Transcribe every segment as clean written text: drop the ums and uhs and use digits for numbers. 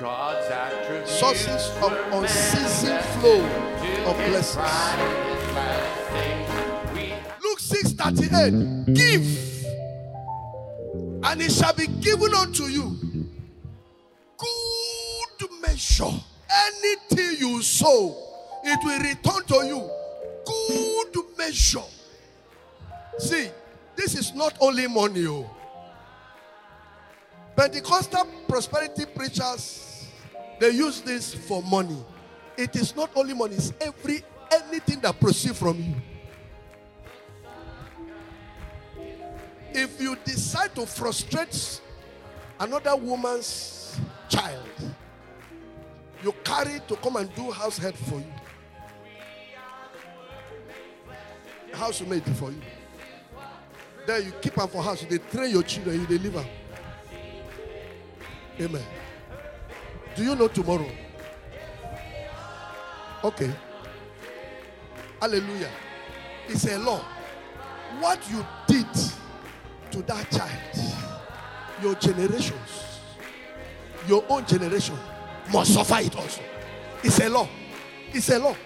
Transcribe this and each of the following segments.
God's attributes, sources of unceasing flow of blessings. Luke 6:38. Give, and it shall be given unto you. Good measure. Anything you sow, it will return to you. Good measure. See, this is not only money. Oh. Pentecostal prosperity preachers, they use this for money. It is not only money, it's anything that proceeds from you. If you decide to frustrate another woman's child, you carry to come and do house help for you. Housemaid for you. Then you keep them for house. They train your children, you deliver. Amen. Do you know tomorrow? Okay. Hallelujah. It's a law. What you did to that child, your generations, your own generation must suffer it also. It's a law. It's a law.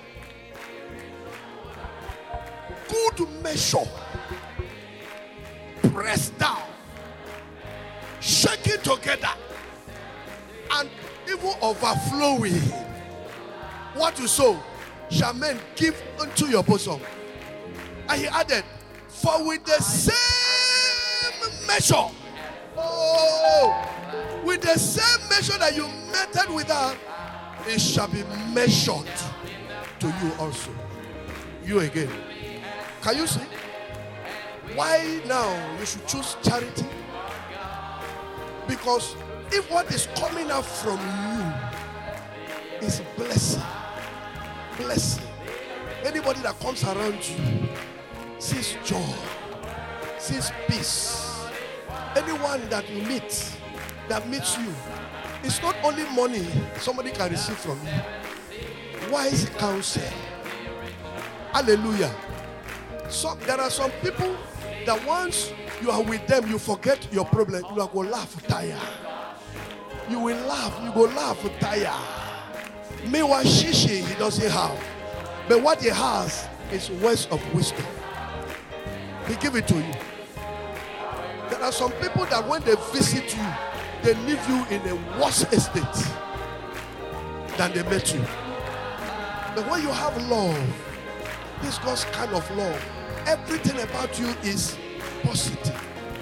Good measure, pressed down, shaking together, and even overflowing. What you sow shall men give unto your bosom. And he added, for with the same measure, with the same measure that you meted with her, it shall be measured to you also. You again. Can you see? Why now you should choose charity? Because if what is coming out from you is blessing, anybody that comes around you sees joy, sees peace. Anyone that you meet, that meets you, it's not only money somebody can receive from you. Wise counsel. Hallelujah. So there are some people that once you are with them, you forget your problem. You are going to laugh, tire. You will laugh, you go laugh, tire. Meanwhile, shishi he doesn't have. But what he has is words of wisdom. He give it to you. There are some people that when they visit you, they leave you in a worse estate than they met you. But when you have love, this God's kind of love, everything about you is positive.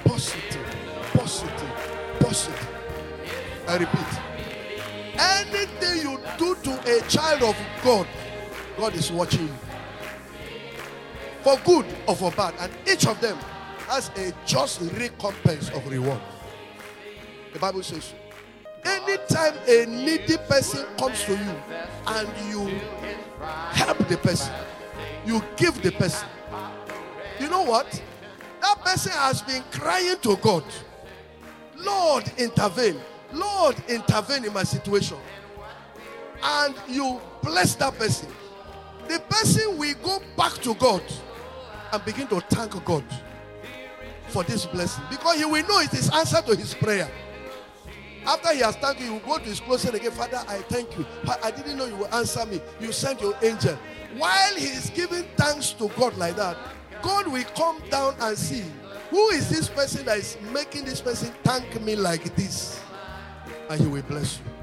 I repeat, anything you do to a child of God, God is watching you. For good or for bad. And each of them has a just recompense of reward. The Bible says so. Anytime a needy person comes to you and you help the person, you give the person, you know what? That person has been crying to God. Lord, intervene. Lord, intervene in my situation. And you bless that person. The person will go back to God and begin to thank God for this blessing. Because he will know it is answer to his prayer. After he has thanked you, he will go to his closet again. Father, I thank you. I didn't know you will answer me. You sent your angel. While he is giving thanks to God like that, God will come down and see, who is this person that is making this person thank me like this? And he will bless you.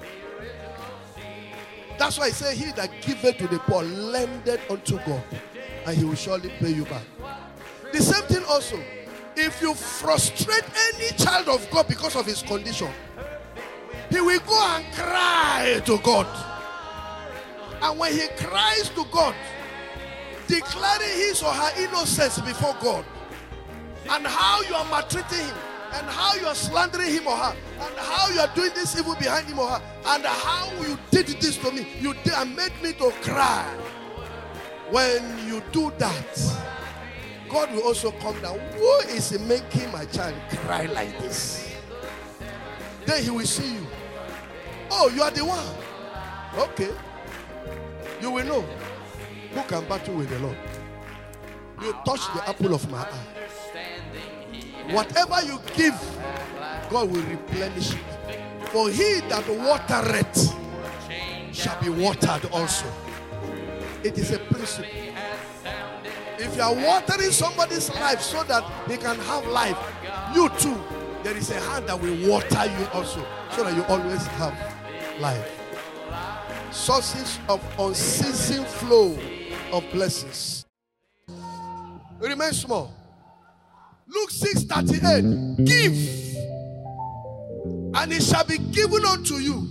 That's why I say, he that giveth to the poor lendeth unto God, and he will surely pay you back. The same thing also, if you frustrate any child of God because of his condition, he will go and cry to God. And when he cries to God, declaring his or her innocence before God, and how you are maltreating him, and how you are slandering him or her, and how you are doing this evil behind him or her, and how you did this to me, you did and made me to cry. When you do that, God will also come down. Who is making my child cry like this? Then he will see you. Oh, you are the one. Okay. You will know who can battle with the Lord. You touch the apple of my eye. Whatever you give, God will replenish it. For he that watereth shall be watered also. It is a principle. If you are watering somebody's life so that they can have life, you too, there is a hand that will water you also, so that you always have life. Sources of unceasing flow of blessings. Remain small. Luke 6:38. Give, and it shall be given unto you.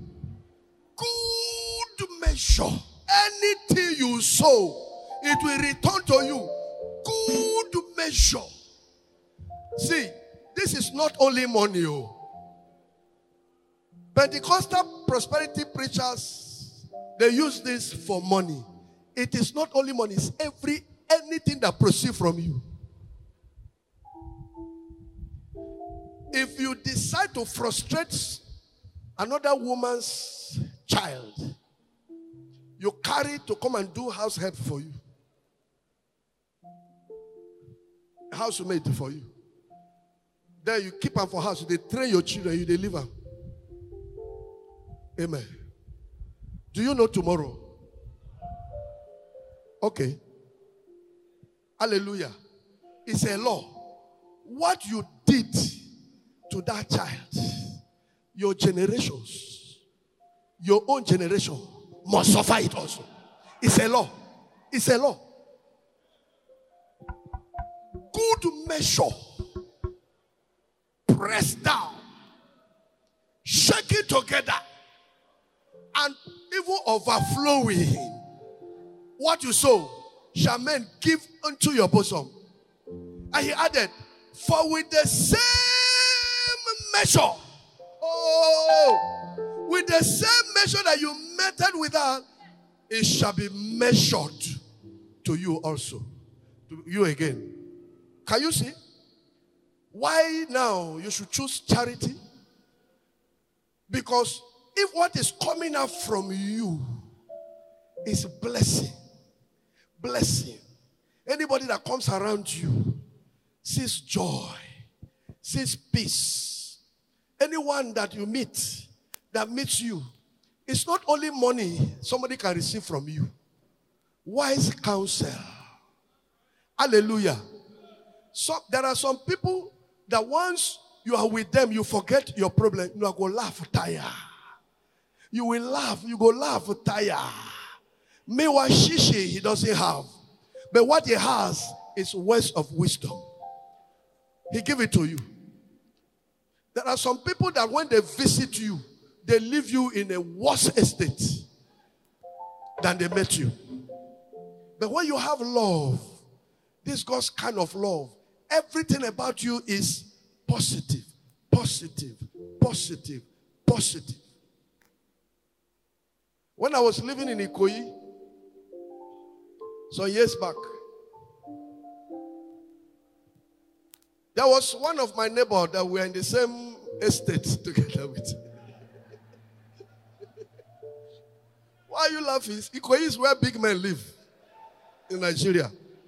Good measure. Anything you sow, it will return to you. Good measure. See, this is not only money. Pentecostal prosperity preachers, they use this for money. It is not only money, it's anything that proceeds from you. If you decide to frustrate another woman's child, you carry to come and do house help for you, housemaid for you. Then you keep them for house. They train your children, you deliver. Amen. Do you know tomorrow? Okay. Hallelujah. It's a law. What you did to that child, your generations, your own generation must suffer it also. It's a law. It's a law. Good measure, press down, shake it together, and even overflowing. What you sow shall men give unto your bosom. And he added, for with the same measure, with the same measure that you meted with her, it shall be measured to you also. To you again. Can you see? Why now you should choose charity? Because if what is coming out from you is blessing, anybody that comes around you sees joy, sees peace. Anyone that you meet, that meets you, it's not only money somebody can receive from you. Wise counsel. Hallelujah. So there are some people that once you are with them, you forget your problem. You are going to laugh, tire. You will laugh, you go laugh, tire. Meanwhile, shishi he doesn't have. But what he has is words of wisdom. He give it to you. There are some people that when they visit you, they leave you in a worse estate than they met you. But when you have love, this God's kind of love, everything about you is positive, positive, positive, positive. When I was living in Ikoyi, some years back, there was one of my neighbors that we were in the same estate together with. Why are you laughing? Ikoyi is where big men live in Nigeria.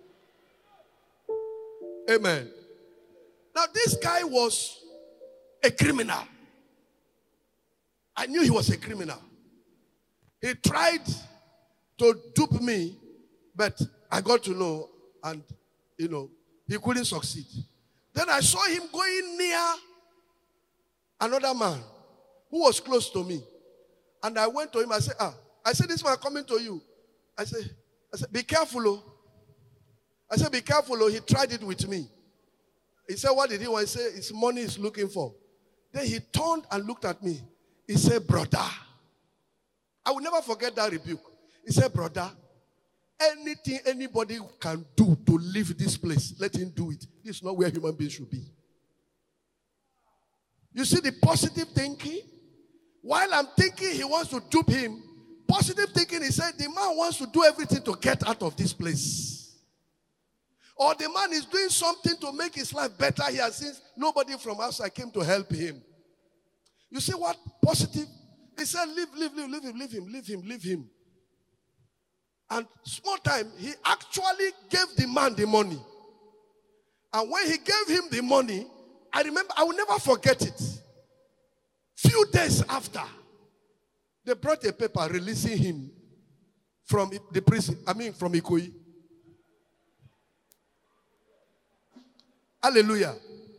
Amen. Now this guy was a criminal. I knew he was a criminal. He tried to dupe me, but I got to know, and he couldn't succeed. Then I saw him going near another man who was close to me. And I went to him, I said, this man coming to you. I said, be careful, oh. I said, be careful, oh. He tried it with me. He said, what did he want? He said, his money is looking for. Then he turned and looked at me. He said, brother. I will never forget that rebuke. He said, brother, anything anybody can do to leave this place, let him do it. This is not where human beings should be. You see the positive thinking? While I'm thinking he wants to dupe him, positive thinking, he said, the man wants to do everything to get out of this place. Or the man is doing something to make his life better here since nobody from outside came to help him. You see what positive? He said, leave him. And small time, he actually gave the man the money. And when he gave him the money, I remember, I will never forget it. Few days after, they brought a paper releasing him from the prison. From Ikoyi. Hallelujah.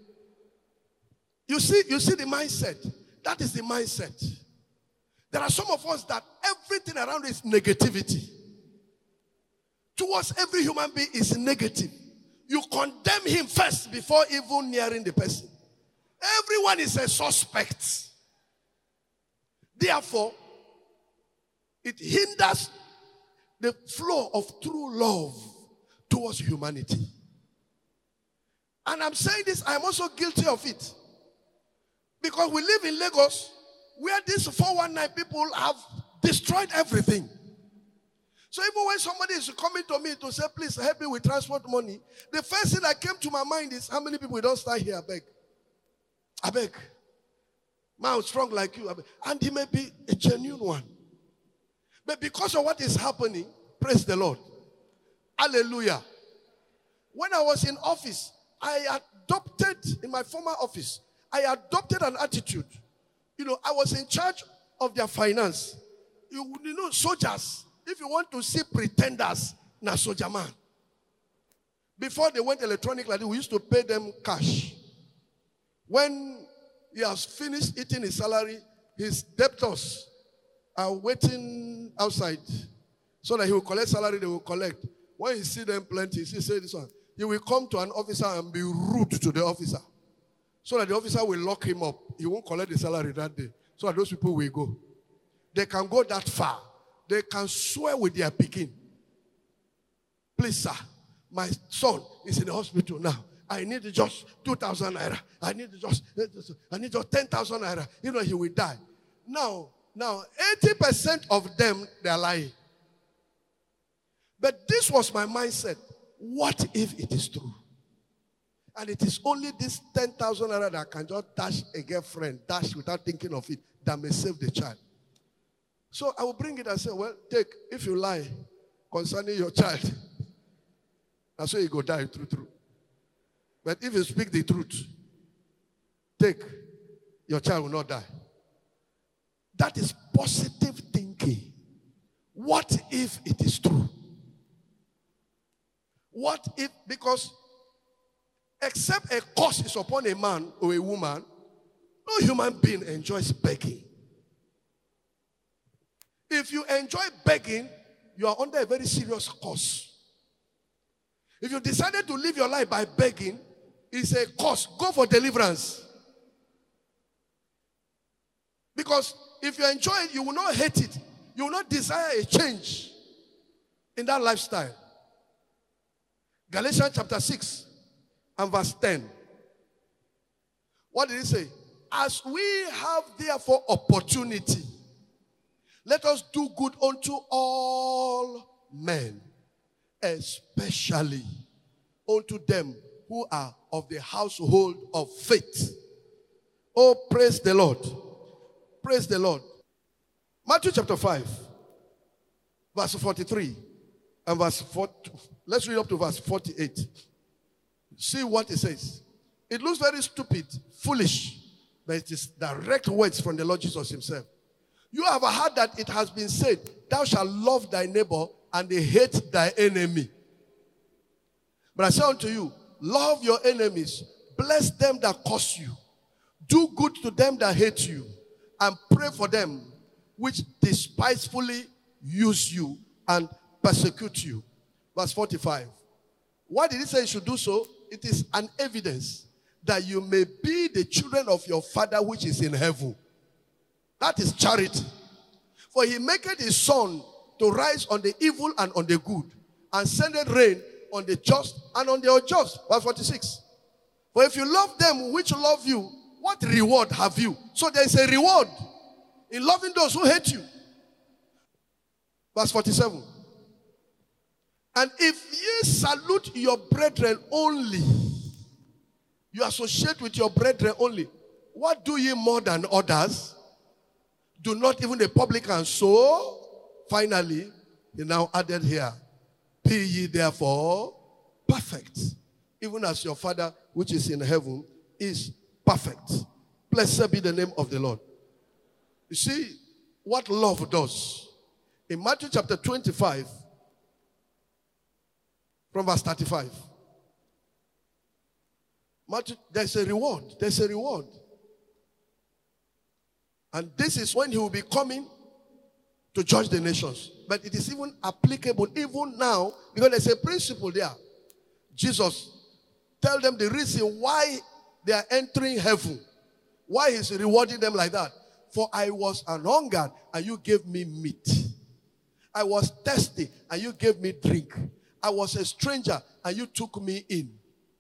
You see the mindset. That is the mindset. There are some of us that everything around is negativity. Towards every human being is negative. You condemn him first before even nearing the person. Everyone is a suspect. Therefore, it hinders the flow of true love towards humanity. And I'm saying this, I'm also guilty of it. Because we live in Lagos, where these 419 people have destroyed everything. So even when somebody is coming to me to say, please help me with transport money, the first thing that came to my mind is, how many people don't start here? I beg. Man strong like you. And he may be a genuine one. But because of what is happening, praise the Lord. Hallelujah. When I was in office, in my former office, I adopted an attitude. I was in charge of their finance. Soldiers, if you want to see pretenders, na soldier man. Before they went electronic like this, we used to pay them cash. When he has finished eating his salary, his debtors are waiting outside so that he will collect salary, they will collect. When you see them plenty, say this one, he will come to an officer and be rude to the officer. So that the officer will lock him up. He won't collect the salary that day. So that those people will go. They can go that far. They can swear with their picking. Please, sir, my son is in the hospital now. I need just 2,000 naira. I need just 10,000 naira. He will die. Now, 80% of them, they are lying. But this was my mindset. What if it is true? And it is only this 10,000 naira that can just dash a girlfriend, dash without thinking of it, that may save the child. So I will bring it and say, well, take, if you lie concerning your child, that's why you go die, true. But if you speak the truth, take, your child will not die. That is positive thinking. What if it is true? What if, because except a curse is upon a man or a woman, no human being enjoys begging. If you enjoy begging, you are under a very serious curse. If you decided to live your life by begging, it's a curse. Go for deliverance. Because if you enjoy it, you will not hate it. You will not desire a change in that lifestyle. Galatians chapter 6 and verse 10. What did he say? As we have therefore opportunity, let us do good unto all men, especially unto them who are of the household of faith. Oh, praise the Lord. Praise the Lord. Matthew chapter 5, verse 43 and verse 40. Let's read up to verse 48. See what it says. It looks very stupid, foolish, but it is direct words from the Lord Jesus himself. You have heard that it has been said, thou shalt love thy neighbor and hate thy enemy. But I say unto you, love your enemies, bless them that curse you, do good to them that hate you, and pray for them which despisefully use you and persecute you. Verse 45. Why did he say you should do so? It is an evidence that you may be the children of your Father which is in heaven. That is charity. For he maketh his sun to rise on the evil and on the good, and sendeth rain on the just and on the unjust. Verse 46. For if you love them which love you, what reward have you? So there is a reward in loving those who hate you. Verse 47. And if ye salute your brethren only, you associate with your brethren only, what do ye more than others? Do not even the publicans so? Finally, he now added here, be ye therefore perfect, even as your Father which is in heaven is perfect. Blessed be the name of the Lord. You see what love does. In Matthew chapter 25, from verse 35. Matthew, there's a reward. There's a reward. And this is when he will be coming to judge the nations. But it is even applicable even now, because there's a principle there. Jesus tell them the reason why they are entering heaven. Why he's rewarding them like that. For I was an hungered and you gave me meat. I was thirsty and you gave me drink. I was a stranger and you took me in.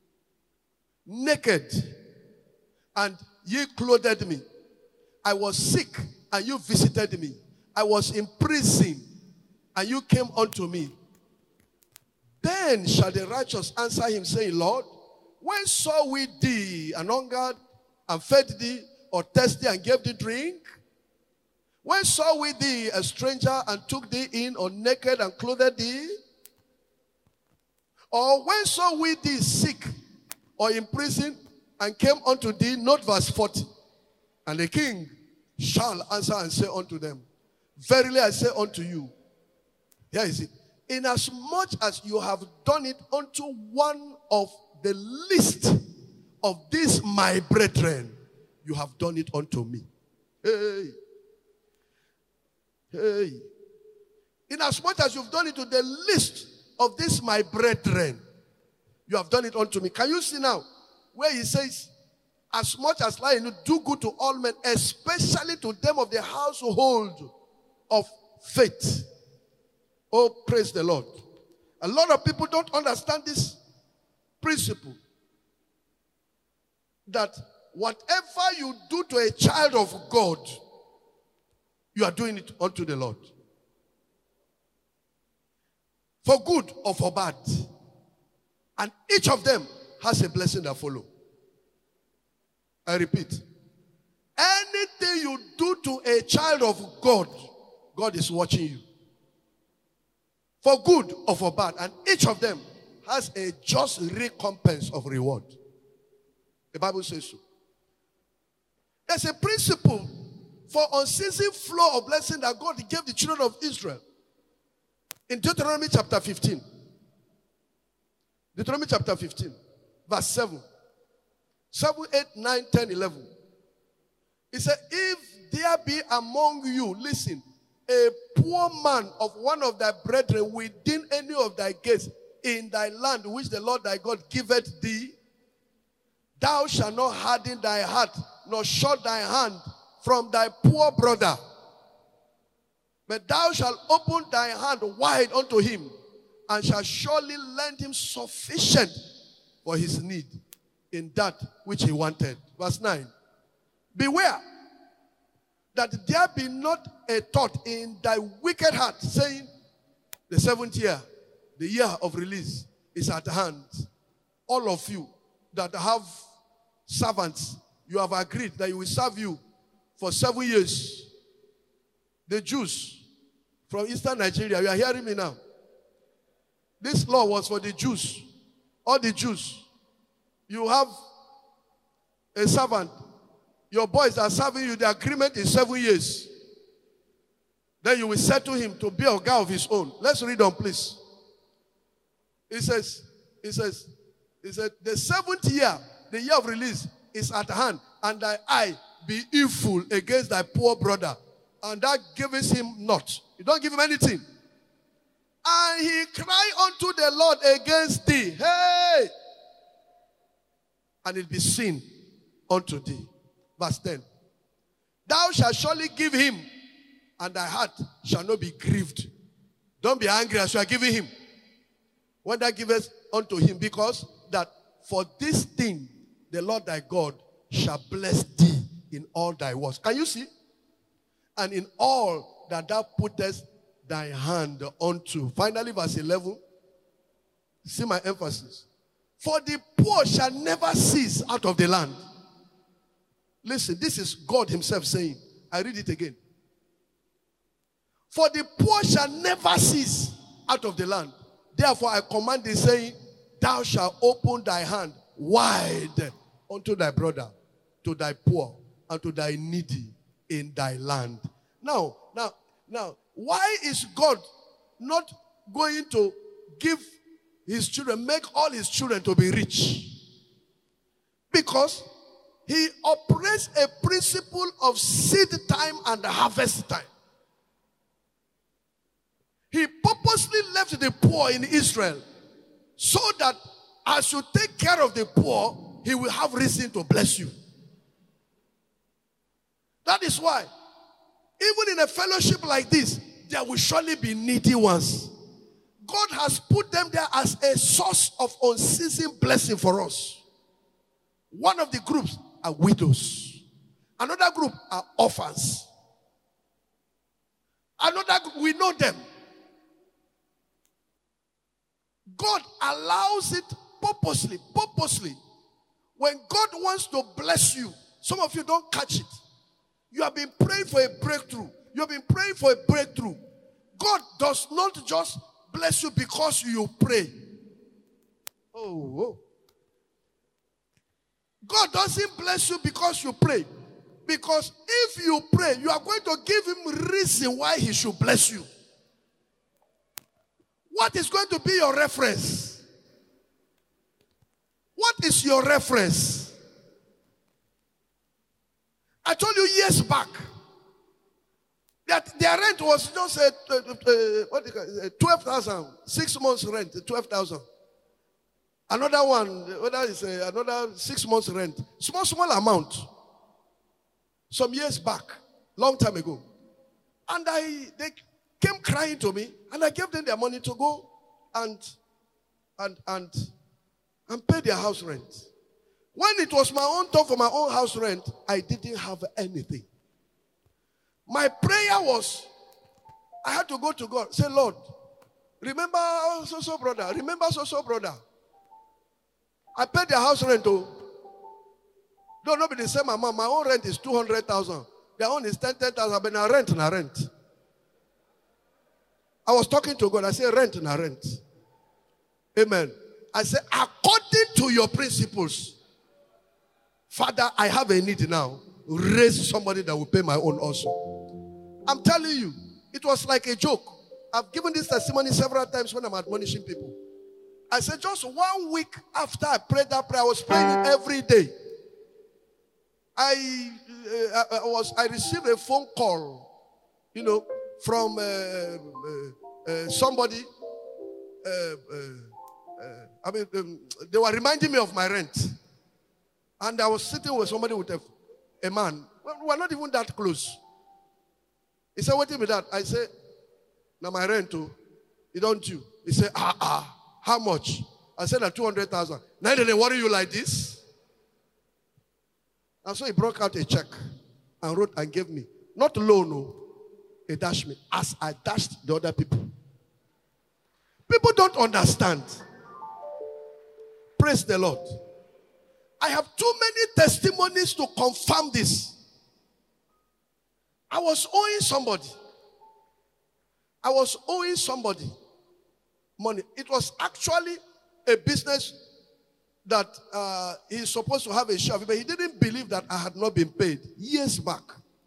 Naked and ye clothed me. I was sick and you visited me. I was in prison and you came unto me. Then shall the righteous answer him, saying, Lord, when saw we thee an hungered and fed thee, or thirsty and gave thee drink? When saw we thee a stranger and took thee in, or naked and clothed thee? Or when saw we thee sick or in prison and came unto thee? Note verse 40. And the king shall answer and say unto them, verily I say unto you, here is it, inasmuch as you have done it unto one of the least of these my brethren, you have done it unto me. Hey. Hey. Inasmuch as you've done it to the least of this my brethren, you have done it unto me. Can you see now where he says, as much as lying, do good to all men, especially to them of the household of faith. Oh, praise the Lord. A lot of people don't understand this principle. That whatever you do to a child of God, you are doing it unto the Lord. For good or for bad. And each of them has a blessing that follow. I repeat. Anything you do to a child of God, God is watching you. For good or for bad. And each of them has a just recompense of reward. The Bible says so. There's a principle for unceasing flow of blessing that God gave the children of Israel. In Deuteronomy chapter 15. Deuteronomy chapter 15. Verse 7. 7, 8, 9, 10, 11. He said, if there be among you, listen, a poor man of one of thy brethren within any of thy gates in thy land which the Lord thy God giveth thee, thou shalt not harden thy heart, nor shut thy hand from thy poor brother. But thou shalt open thy hand wide unto him, and shalt surely lend him sufficient for his need in that which he wanted. Verse 9. Beware that there be not a thought in thy wicked heart, saying, the 7th year, the year of release, is at hand. All of you that have servants, you have agreed that you will serve you for 7 years. The Jews from eastern Nigeria, you are hearing me now. This law was for the Jews. All the Jews. You have a servant. Your boys are serving you. The agreement is 7 years. Then you will settle him to be a guy of his own. Let's read on, please. It says, the 7th year, the year of release, is at hand, and thy eye be evil against thy poor brother, and thou givest him not. You don't give him anything. And he cry unto the Lord against thee. Hey! And it be seen unto thee. Verse 10. Thou shalt surely give him, and thy heart shall not be grieved. Don't be angry as you are giving him. When thou givest unto him, because that for this thing the Lord thy God shall bless thee in all thy works. Can you see? And in all that thou puttest thy hand unto. Finally, verse 11. See my emphasis. For the poor shall never cease out of the land. Listen, this is God himself saying. I read it again. For the poor shall never cease out of the land. Therefore I command thee, saying, thou shalt open thy hand wide unto thy brother, to thy poor, and to thy needy. in thy land. Now, why is God not going to give his children, make all his children to be rich? Because he operates a principle of seed time and harvest time. He purposely left the poor in Israel so that as you take care of the poor, he will have reason to bless you. That is why, even in a fellowship like this, there will surely be needy ones. God has put them there as a source of unceasing blessing for us. One of the groups are widows. Another group are orphans. Another group, we know them. God allows it purposely. When God wants to bless you, some of you don't catch it. You have been praying for a breakthrough. You have been praying for a breakthrough. God does not just bless you because you pray. Oh. God doesn't bless you because you pray. Because if you pray, you are going to give him reason why he should bless you. What is going to be your reference? What is your reference? I told you years back that their rent was just 12,000. 6 months rent, 12,000. Another one, whether is another 6 months rent. Small amount. Some years back, long time ago. And they came crying to me, and I gave them their money to go and pay their house rent. When it was my own time for my own house rent, I didn't have anything. My prayer was, I had to go to God, say, Lord, remember so brother, remember so brother. I paid their house rent, oh. Don't not be the same amount. My own rent is 200,000. Their own is 10,000, but na rent. I was talking to God. I said, rent. Amen. I said, according to your principles, Father, I have a need now. Raise somebody that will pay my own also. I'm telling you, it was like a joke. I've given this testimony several times when I'm admonishing people. I said, just 1 week after I prayed that prayer, I was praying it every day. I received a phone call, from somebody. They were reminding me of my rent. And I was sitting with somebody with a man. We were not even that close. He said, what is that? I said, now my rent too. You don't you? He said, how much? I said, 200,000. Now they worry you like this? And so he broke out a check and wrote and gave me. Not loan, no. He dashed me as I dashed the other people. People don't understand. Praise the Lord. I have too many testimonies to confirm this. I was owing somebody money. It was actually a business that he's supposed to have a share of it, but he didn't believe that I had not been paid years back.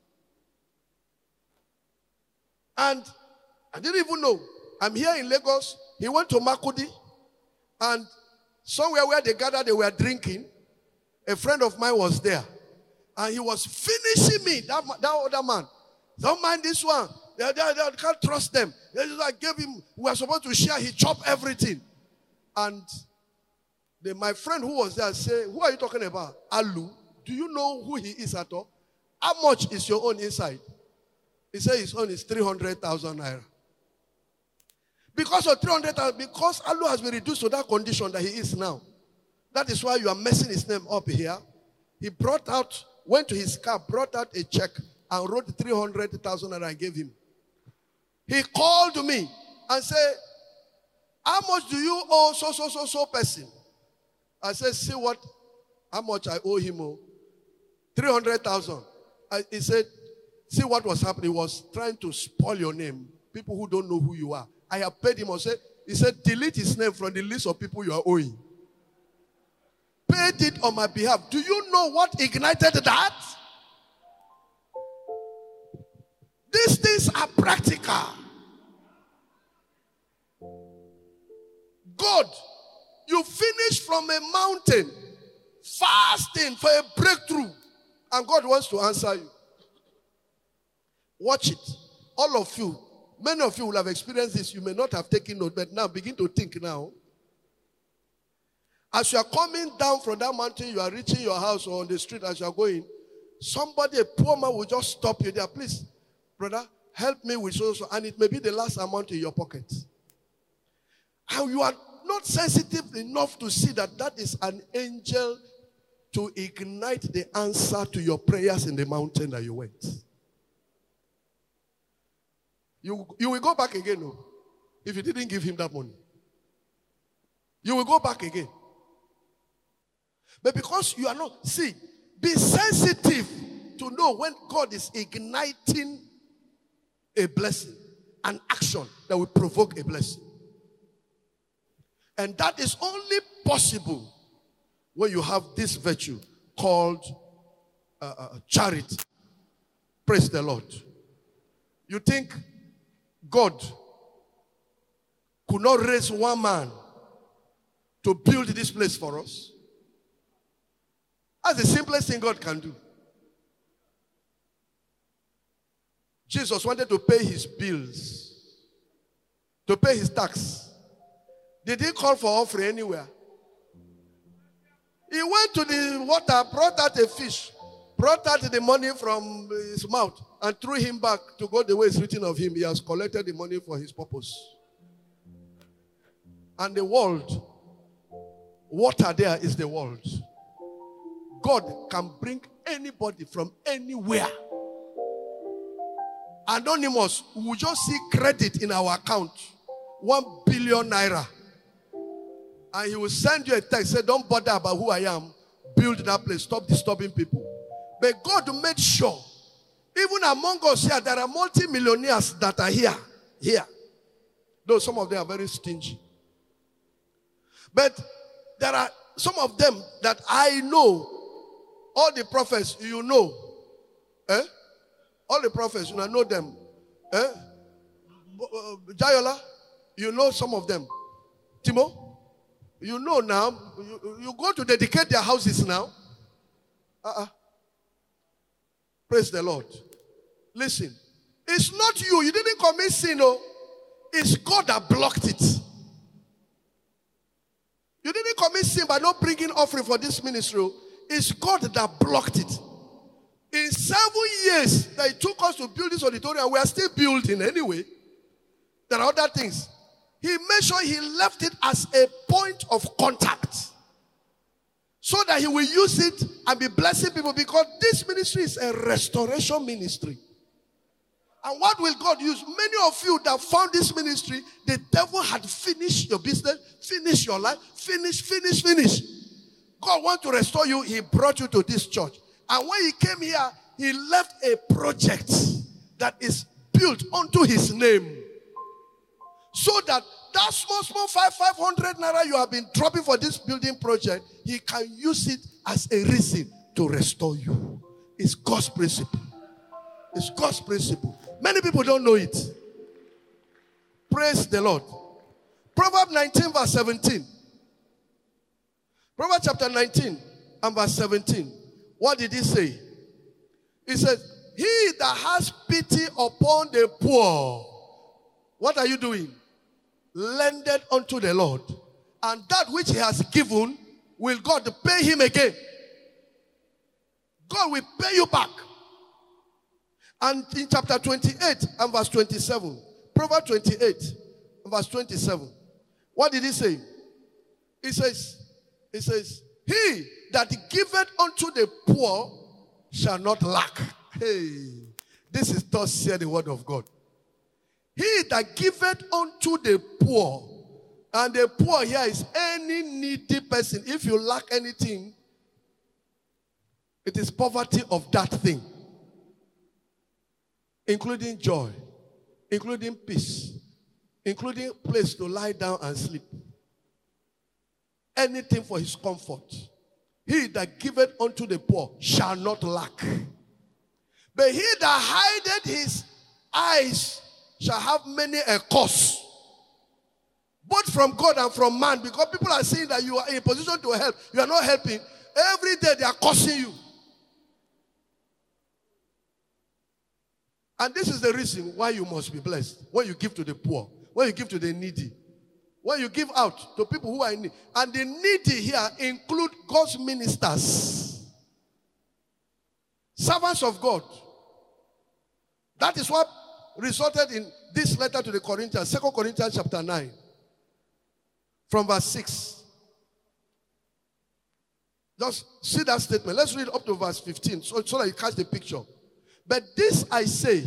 And I didn't even know. I'm here in Lagos. He went to Makudi, and somewhere where they gathered, they were drinking. A friend of mine was there, and he was finishing me. That other man. Don't mind this one. They can't trust them. I gave him. We were supposed to share. He chopped everything, and my friend who was there said, "Who are you talking about? Alu? Do you know who he is at all? How much is your own inside?" He said his own is 300,000 naira. Because of 300,000, because Alu has been reduced to that condition that he is now. That is why you are messing his name up here. He went to his car, brought out a check and wrote 300,000 and I gave him. He called me and said, how much do you owe so person? I said, see how much I owe him. 300,000. He said, see what was happening. He was trying to spoil your name. People who don't know who you are. I have paid him. He said, delete his name from the list of people you are owing. Paid it on my behalf. Do you know what ignited that? things are practical. God, you finish from a mountain fasting for a breakthrough, and God wants to answer you. Watch it. All of you, many of you will have experienced this. You may not have taken note, but now begin to think now. As you are coming down from that mountain, you are reaching your house or on the street as you are going, somebody, a poor man, will just stop you there. Please, brother, help me with so. And it may be the last amount in your pocket. And you are not sensitive enough to see that that is an angel to ignite the answer to your prayers in the mountain that you went. You will go back again, no? If you didn't give him that money. You will go back again. But because you are not, see, be sensitive to know when God is igniting a blessing, an action that will provoke a blessing. And that is only possible when you have this virtue called charity. Praise the Lord. You think God could not raise one man to build this place for us? That's the simplest thing God can do. Jesus wanted to pay his bills, to pay his tax. Did he call for offering anywhere? He went to the water, brought out a fish, brought out the money from his mouth, and threw him back to go the way it's written of him. He has collected the money for his purpose. And the world, water there is the world. God can bring anybody from anywhere. Anonymous, we will just see credit in our account, 1 billion naira. And he will send you a text, say, don't bother about who I am. Build that place. Stop disturbing people. But God made sure, even among us here, there are multi-millionaires that are here. Though some of them are very stingy. But there are some of them that I know. All the prophets, you know. All the prophets, you know them. Jayola, you know some of them. Timo, you know now. You go to dedicate their houses now. Praise the Lord. Listen, it's not you. You didn't commit sin, no. It's God that blocked it. You didn't commit sin by not bringing offering for this ministry. It's God that blocked it. In 7 years that it took us to build this auditorium, we are still building anyway. There are other things. He made sure he left it as a point of contact, so that he will use it and be blessing people, because this ministry is a restoration ministry. And what will God use? Many of you that found this ministry, the devil had finished your business, finished your life, finished. God wants to restore you. He brought you to this church. And when he came here, he left a project that is built onto his name. So that small 500 naira you have been dropping for this building project, he can use it as a reason to restore you. It's God's principle. It's God's principle. Many people don't know it. Praise the Lord. Proverbs 19 verse 17. Proverbs chapter 19 and verse 17. What did he say? He said, he that has pity upon the poor. What are you doing? Lended unto the Lord. And that which he has given, will God pay him again. God will pay you back. And in chapter 28 and verse 27, Proverbs 28 and verse 27, what did he say? He says, he that giveth unto the poor shall not lack. Hey, this is thus said the word of God. He that giveth unto the poor, and the poor here is any needy person. If you lack anything, it is poverty of that thing, including joy, including peace, including place to lie down and sleep. Anything for his comfort. He that giveth unto the poor shall not lack. But he that hideth his eyes shall have many a curse, both from God and from man, because people are saying that you are in a position to help. You are not helping. Every day they are cursing you. And this is the reason why you must be blessed. When you give to the poor, when you give to the needy, when you give out to people who are in need. And the needy here include God's ministers, servants of God. That is what resulted in this letter to the Corinthians, 2 Corinthians chapter 9, from verse 6. Just see that statement. Let's read up to verse 15 so that you catch the picture. But this I say,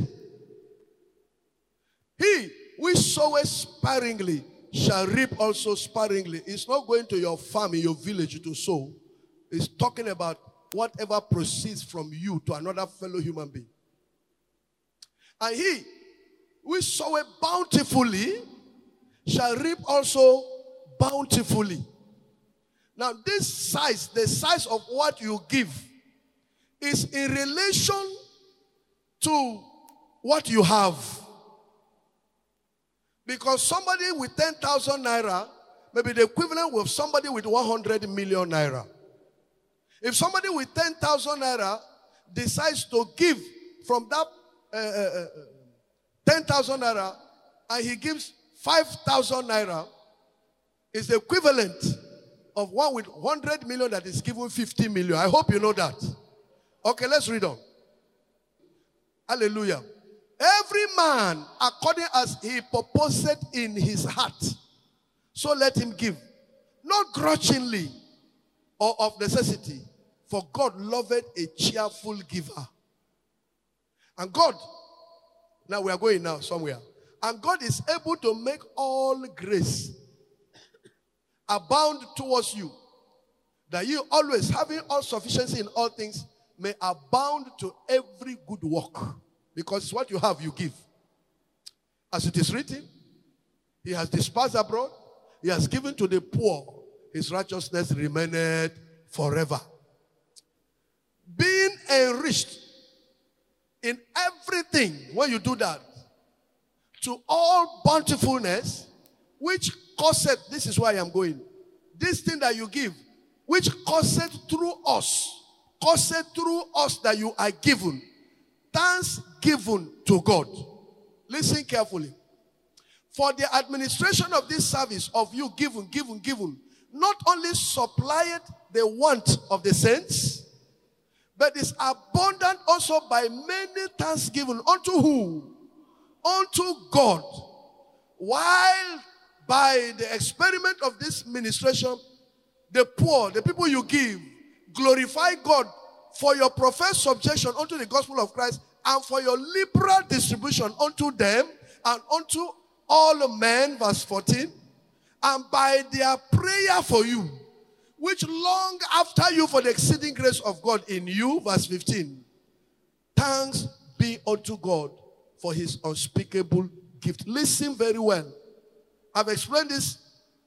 he which soweth sparingly shall reap also sparingly. It's not going to your farm in your village to sow. It's talking about whatever proceeds from you to another fellow human being. And he which soweth bountifully shall reap also bountifully. Now this size, the size of what you give, is in relation to what you have. Because somebody with 10,000 naira may be the equivalent of somebody with 100 million naira. If somebody with 10,000 naira decides to give from that 10,000 naira and he gives 5,000 naira, is the equivalent of one with 100 million that is given 50 million. I hope you know that. Okay, let's read on. Hallelujah. Every man according as he purposed in his heart, so let him give, not grudgingly or of necessity, for God loveth a cheerful giver. And God, now we are going now somewhere, and God is able to make all grace abound towards you, that you always, having all sufficiency in all things, may abound to every good work. Because it's what you have, you give. As it is written, he has dispersed abroad, he has given to the poor, his righteousness remaineth forever. Being enriched in everything, when you do that, to all bountifulness, which causeth, this is why I am going, this thing that you give, which causeth through us that you are given, thanks given to God. Listen carefully. For the administration of this service of you given, not only supplieth the want of the saints, but is abundant also by many thanksgiving unto who? Unto God. While by the experiment of this ministration, the poor, the people you give, glorify God for your professed subjection unto the gospel of Christ, and for your liberal distribution unto them and unto all men, verse 14, and by their prayer for you, which long after you for the exceeding grace of God in you, verse 15. Thanks be unto God for his unspeakable gift. Listen very well. I've explained this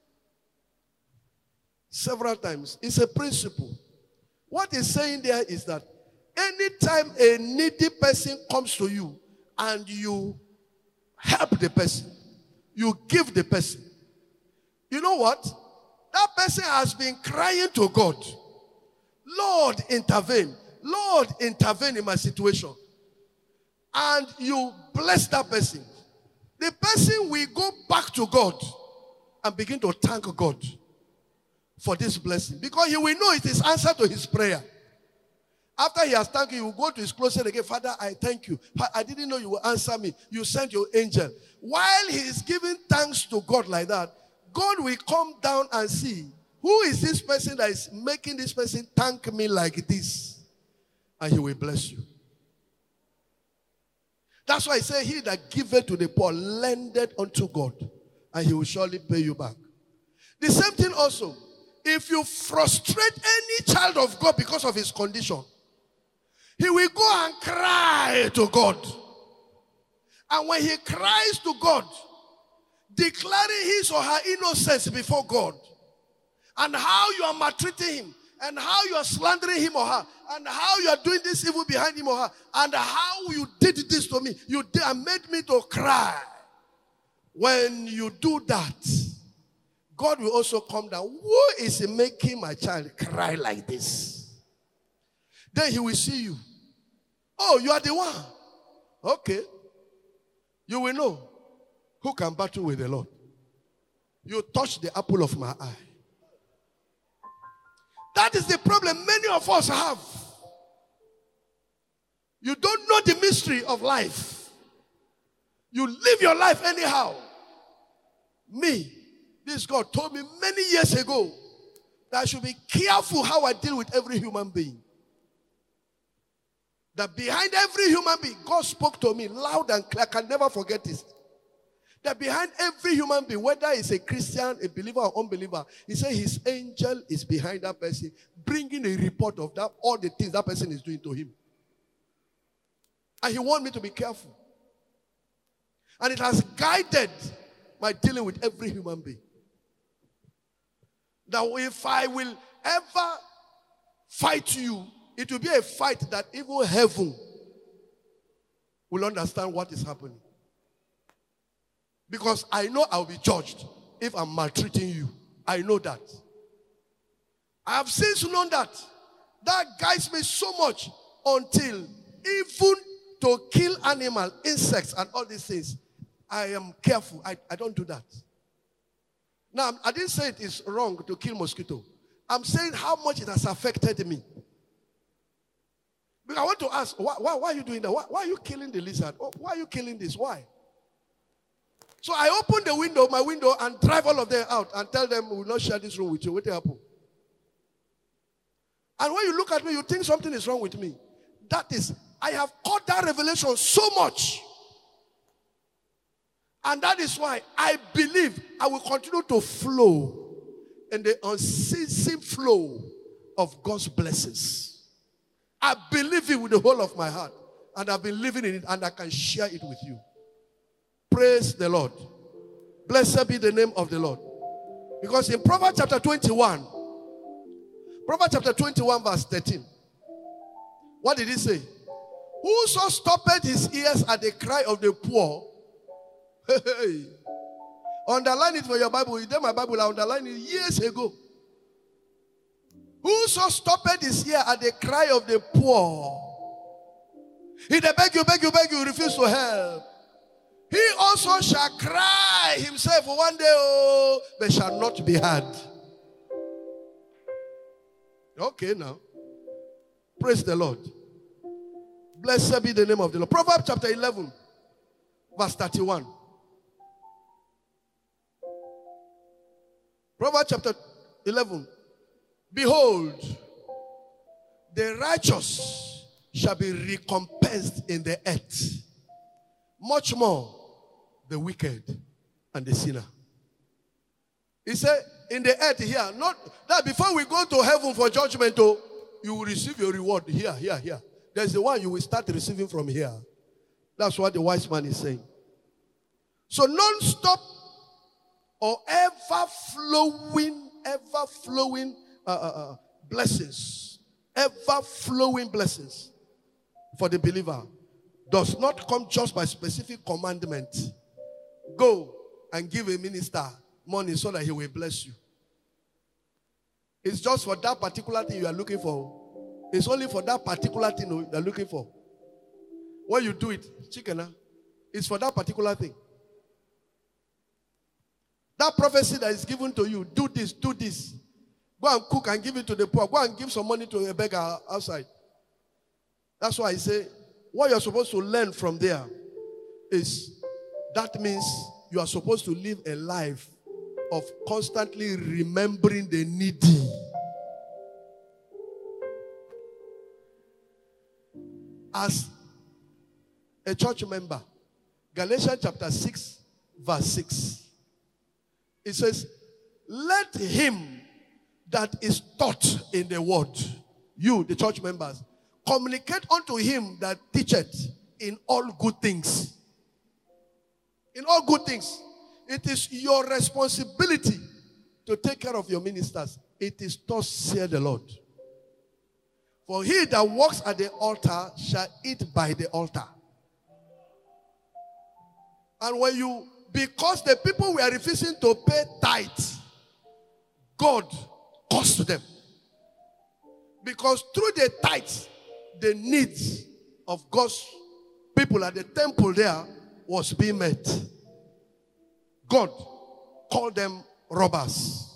several times. It's a principle. What he's saying there is that anytime a needy person comes to you and you help the person, you give the person, you know what? That person has been crying to God, Lord, intervene. Lord, intervene in my situation. And you bless that person. The person will go back to God and begin to thank God for this blessing. Because he will know it is answer to his prayer. After he has thanked you, he will go to his closet again. Father, I thank you. I didn't know you will answer me. You sent your angel. While he is giving thanks to God like that, God will come down and see, who is this person that is making this person thank me like this? And he will bless you. That's why I say, he that giveth to the poor lendeth unto God, and he will surely pay you back. The same thing also, if you frustrate any child of God because of his condition, he will go and cry to God. And when he cries to God, declaring his or her innocence before God, and how you are maltreating him, and how you are slandering him or her, and how you are doing this evil behind him or her, and how you did this to me. You did and made me to cry. When you do that, God will also come down. Who is making my child cry like this? Then he will see you. Oh, you are the one. Okay. You will know who can battle with the Lord. You touch the apple of my eye. That is the problem many of us have. You don't know the mystery of life. You live your life anyhow. Me, this God told me many years ago that I should be careful how I deal with every human being. That behind every human being, God spoke to me loud and clear. I can never forget this. That behind every human being, whether it's a Christian, a believer or unbeliever, he said his angel is behind that person, bringing a report of that, all the things that person is doing to him. And he wanted me to be careful. And it has guided my dealing with every human being. That if I will ever fight you, it will be a fight that even heaven will understand what is happening. Because I know I'll be judged if I'm maltreating you. I know that. I have since known that. That guides me so much until even to kill animal, insects, and all these things, I am careful. I don't do that. Now, I didn't say it is wrong to kill mosquito. I'm saying how much it has affected me. Because I want to ask, why are you doing that? Why are you killing the lizard? Why are you killing this? Why? So I open my window, and drive all of them out and tell them, we will not share this room with you. What will happen? And when you look at me, you think something is wrong with me. That is, I have caught that revelation so much. And that is why I believe I will continue to flow in the unceasing flow of God's blessings. I believe it with the whole of my heart. And I've been living in it, and I can share it with you. Praise the Lord. Blessed be the name of the Lord. Because in Proverbs chapter 21 verse 13, what did he say? Whoso stoppeth his ears at the cry of the poor. Hey. Underline it for your Bible. You did my Bible, I underlined it years ago. Whoso stoppeth his ear at the cry of the poor. He they beg you, refuse to help. He also shall cry himself one day, but shall not be heard. Okay, now. Praise the Lord. Blessed be the name of the Lord. Proverbs chapter 11, verse 31. Proverbs chapter 11. Behold, the righteous shall be recompensed in the earth. Much more the wicked and the sinner. He said, in the earth here, not that before we go to heaven for judgment, you will receive your reward here. There's the one you will start receiving from here. That's what the wise man is saying. So non-stop or ever flowing blessings, ever flowing blessings for the believer does not come just by specific commandment. Go and give a minister money so that he will bless you. It's just for that particular thing you are looking for. It's only for that particular thing you are looking for. When you do it, chicken, it's for that particular thing. That prophecy that is given to you, do this. Go and cook and give it to the poor. Go and give some money to a beggar outside. That's why I say, what you're supposed to learn from there is that means you are supposed to live a life of constantly remembering the needy. As a church member, Galatians chapter 6, verse 6. It says, let him that is taught in the word, you, the church members, communicate unto him that teacheth in all good things. In all good things. It is your responsibility to take care of your ministers. It is thus saith the Lord. For he that walks at the altar shall eat by the altar. And because the people were refusing to pay tithe, God caused them. Because through the tithes, the needs of God's people at the temple there was being met. God called them robbers.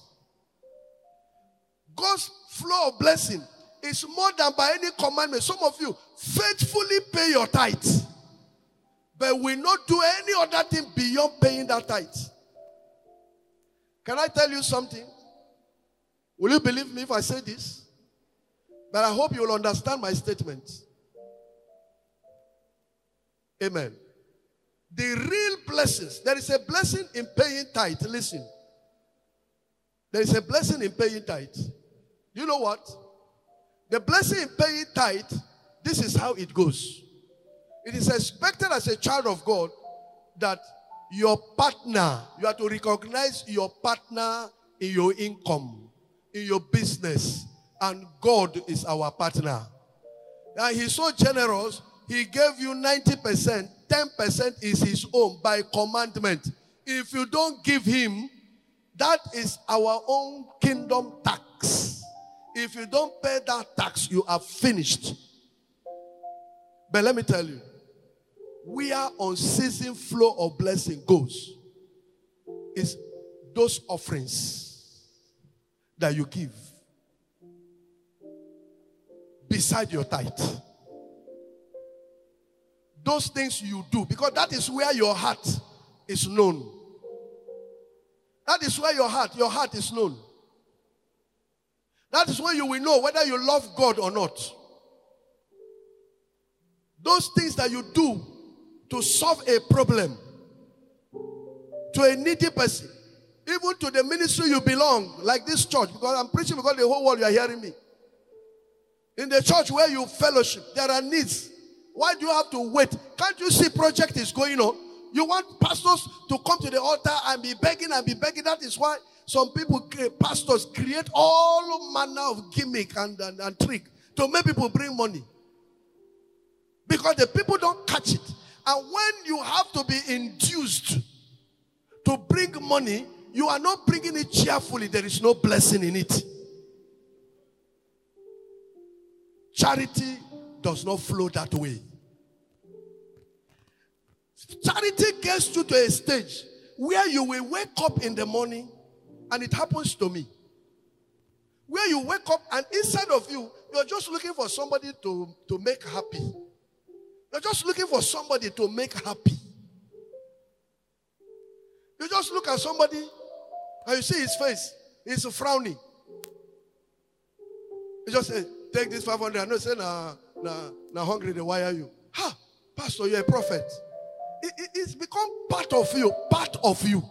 God's flow of blessing is more than by any commandment. Some of you faithfully pay your tithe, but will not do any other thing beyond paying that tithe. Can I tell you something? Will you believe me if I say this? But I hope you will understand my statement. Amen. The real blessings. There is a blessing in paying tithe. Listen. There is a blessing in paying tithe. You know what? The blessing in paying tithe, this is how it goes. It is expected as a child of God that your partner, you have to recognize your partner in your income, in your business, and God is our partner. And he's so generous, he gave you 90%, 10% is his own by commandment. If you don't give him, that is our own kingdom tax. If you don't pay that tax, you are finished. But let me tell you, where unceasing flow of blessing goes is those offerings that you give beside your tithe. Those things you do, because that is where your heart is known. That is where your heart is known. That is when you will know whether you love God or not. Those things that you do to solve a problem, to a needy person, even to the ministry you belong, like this church, because I'm preaching because the whole world you are hearing me. In the church where you fellowship, there are needs. Why do you have to wait? Can't you see project is going on? You want pastors to come to the altar and be begging and be begging. That is why some people, pastors, create all manner of gimmick and trick to make people bring money. Because the people don't catch it. And when you have to be induced to bring money, you are not bringing it cheerfully. There is no blessing in it. Charity does not flow that way. Charity gets you to a stage where you will wake up in the morning, and it happens to me. Where you wake up and inside of you, you're just looking for somebody to make happy. You're just looking for somebody to make happy. You just look at somebody and you see his face. He's frowning. You just say, take this 500. I know say, nah, hungry, they wire you. Ha, pastor, you're a prophet. It's become part of you. Part of you.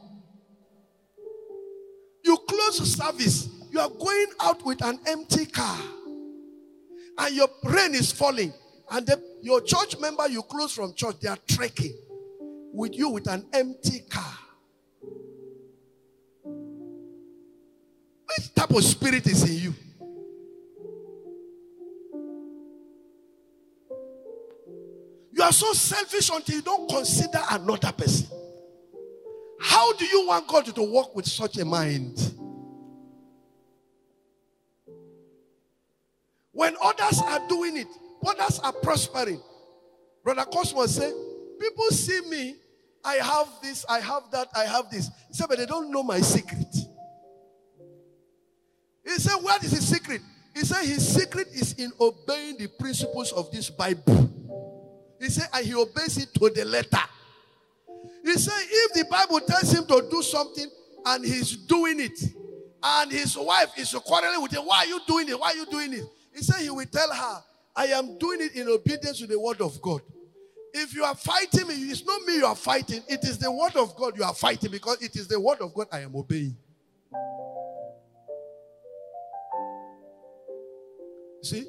You close service. You are going out with an empty car. And your rain is falling. And your church member you close from church, they are trekking with you with an empty car. Which type of spirit is in you? You are so selfish until you don't consider another person. How do you want God to work with such a mind? When others are doing it, others are prospering. Brother Cosmos said, people see me, I have this, I have that, I have this. He said, but they don't know my secret. He said, what is his secret? He said, his secret is in obeying the principles of this Bible. He said, and he obeys it to the letter. He said, if the Bible tells him to do something and he's doing it, and his wife is quarreling with him, why are you doing it? Why are you doing it? He said, he will tell her, I am doing it in obedience to the word of God. If you are fighting me, it's not me you are fighting. It is the word of God you are fighting, because it is the word of God I am obeying. See?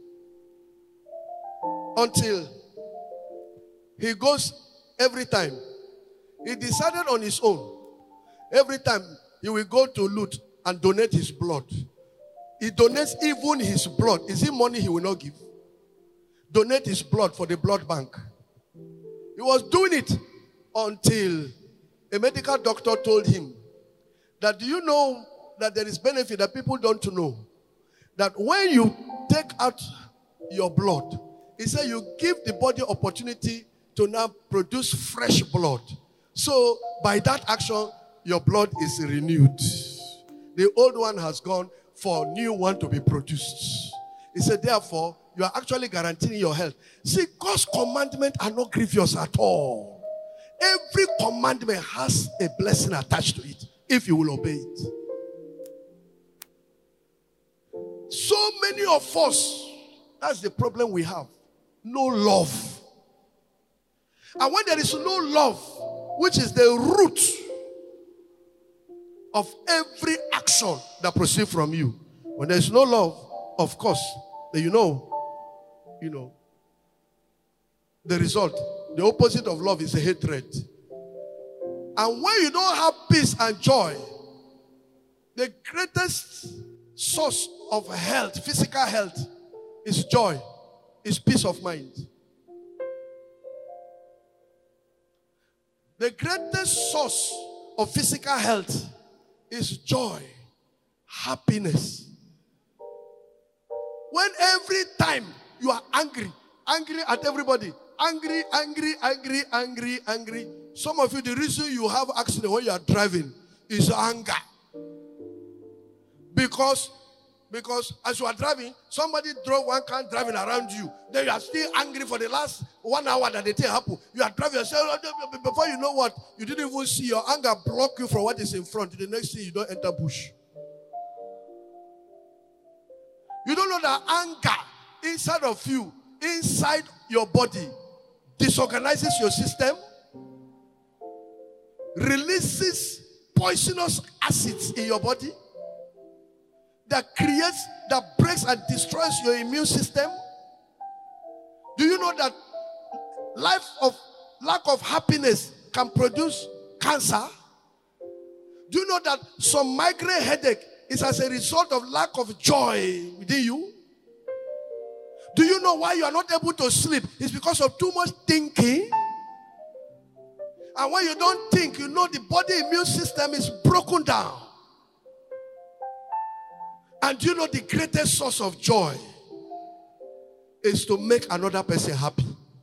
Until he goes every time. He decided on his own. Every time he will go to loot and donate his blood. He donates even his blood. Is it money he will not give? Donate his blood for the blood bank. He was doing it until a medical doctor told him that, do you know that there is benefit that people don't know? That when you take out your blood, he said you give the body opportunity to now produce fresh blood. So by that action, your blood is renewed. The old one has gone for new one to be produced. He said, therefore, you are actually guaranteeing your health. See, God's commandments are not grievous at all. Every commandment has a blessing attached to it if you will obey it. So many of us, that's the problem we have. No love. And when there is no love, which is the root of every action that proceeds from you, when there is no love, of course, then you know, the result, the opposite of love is a hatred. And when you don't have peace and joy, the greatest source of health, physical health, is joy, is peace of mind. The greatest source of physical health is joy, happiness. When every time you are angry at everybody, angry. Some of you, the reason you have accident when you are driving is anger. Because as you are driving, somebody drove one car driving around you. Then you are still angry for the last 1 hour that the thing happened. You are driving yourself. Before you know what, you didn't even see your anger block you from what is in front. The next thing, you don't enter bush. You don't know that anger inside of you, inside your body, disorganizes your system, releases poisonous acids in your body, that breaks and destroys your immune system. Do you know that lack of happiness can produce cancer? Do you know that some migraine headache is as a result of lack of joy within you? Do you know why you are not able to sleep? It's because of too much thinking. And when you don't think, you know the body immune system is broken down. And you know the greatest source of joy is to make another person happy.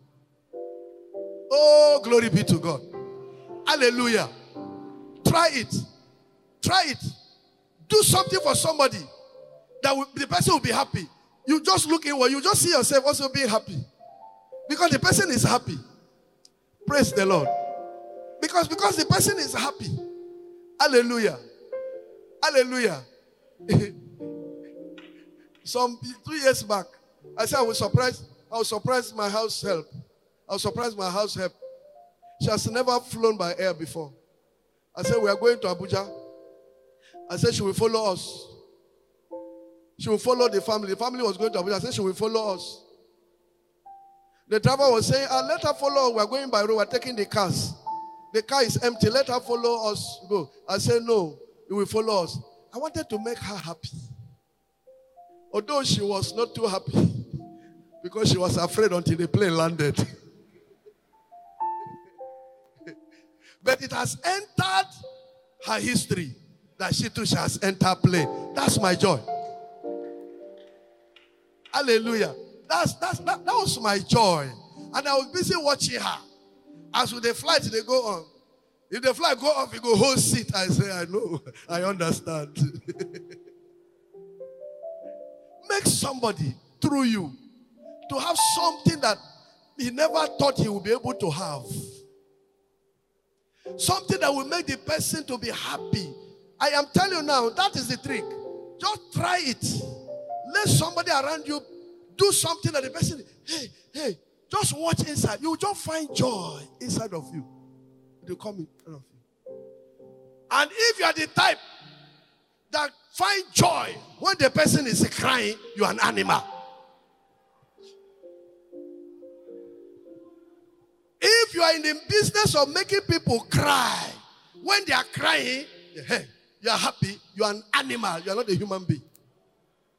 Oh, glory be to God. Hallelujah. Try it. Try it. Do something for somebody that the person will be happy. You just look inward. You just see yourself also being happy. Because the person is happy. Praise the Lord. Because the person is happy. Hallelujah. Hallelujah. Some 3 years back, I said I will surprise my house help. I'll surprise my house help. She has never flown by air before. I said, we are going to Abuja. I said, she will follow us. She will follow the family. The family was going to Abuja. I said, she will follow us. The driver was saying, let her follow. We are going by road. We are taking the cars. The car is empty. Let her follow us go. I said, no, you will follow us. I wanted to make her happy. Although she was not too happy because she was afraid until the plane landed. But it has entered her history that she too has entered plane. That's my joy. Hallelujah. That was my joy. And I was busy watching her. As with the flight, they go on. If the flight go off, you go whole seat. I say, I know. I understand. Make somebody through you to have something that he never thought he would be able to have. Something that will make the person to be happy. I am telling you now, that is the trick. Just try it. Let somebody around you do something that the person, hey, just watch inside. You will just find joy inside of you. It will come inside of you. And if you are the type that find joy when the person is crying, you are an animal. If you are in the business of making people cry, when they are crying, hey, you are happy, you are an animal, you are not a human being.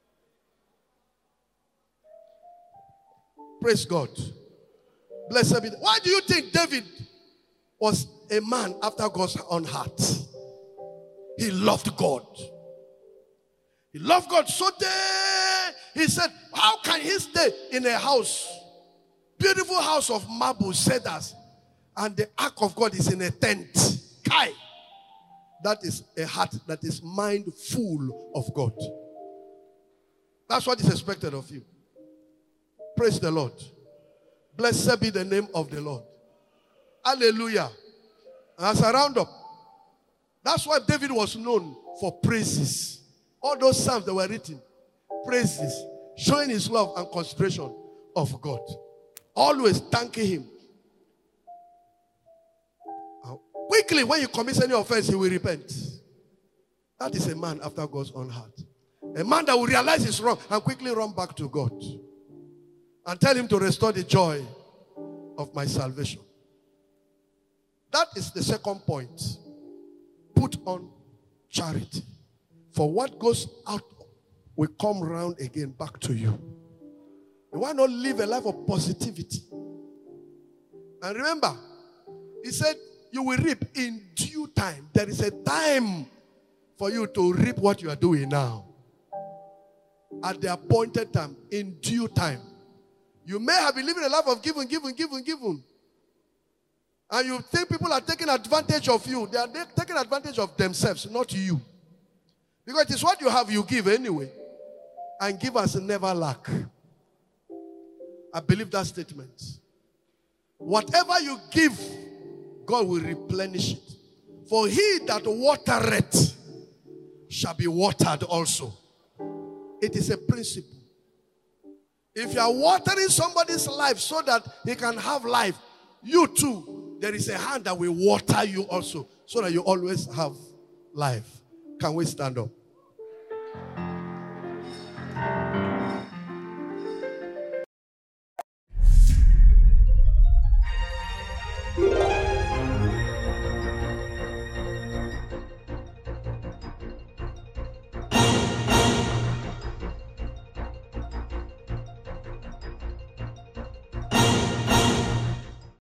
Praise God. Blessed be. Why do you think David was a man after God's own heart? He loved God. He loved God so that he said, how can he stay in a house, beautiful house of marble, cedars, and the ark of God is in a tent? Kai. That is a heart that is mind full of God. That's what is expected of you. Praise the Lord. Blessed be the name of the Lord. Hallelujah. As a roundup, that's why David was known for praises. All those psalms that were written, praises, showing his love and consideration of God. Always thanking him. Quickly, when you commit any offense, he will repent. That is a man after God's own heart. A man that will realize he's wrong and quickly run back to God. And tell him to restore the joy of my salvation. That is the second point. Put on charity. For what goes out will come round again back to you. You want to live a life of positivity. And remember, he said, you will reap in due time. There is a time for you to reap what you are doing now. At the appointed time, in due time. You may have been living a life of giving. And you think people are taking advantage of you. They are taking advantage of themselves, not you. Because it is what you have, you give anyway. And givers never lack. I believe that statement. Whatever you give, God will replenish it. For he that watereth shall be watered also. It is a principle. If you are watering somebody's life so that he can have life, you too, there is a hand that will water you also so that you always have life. Can we stand up?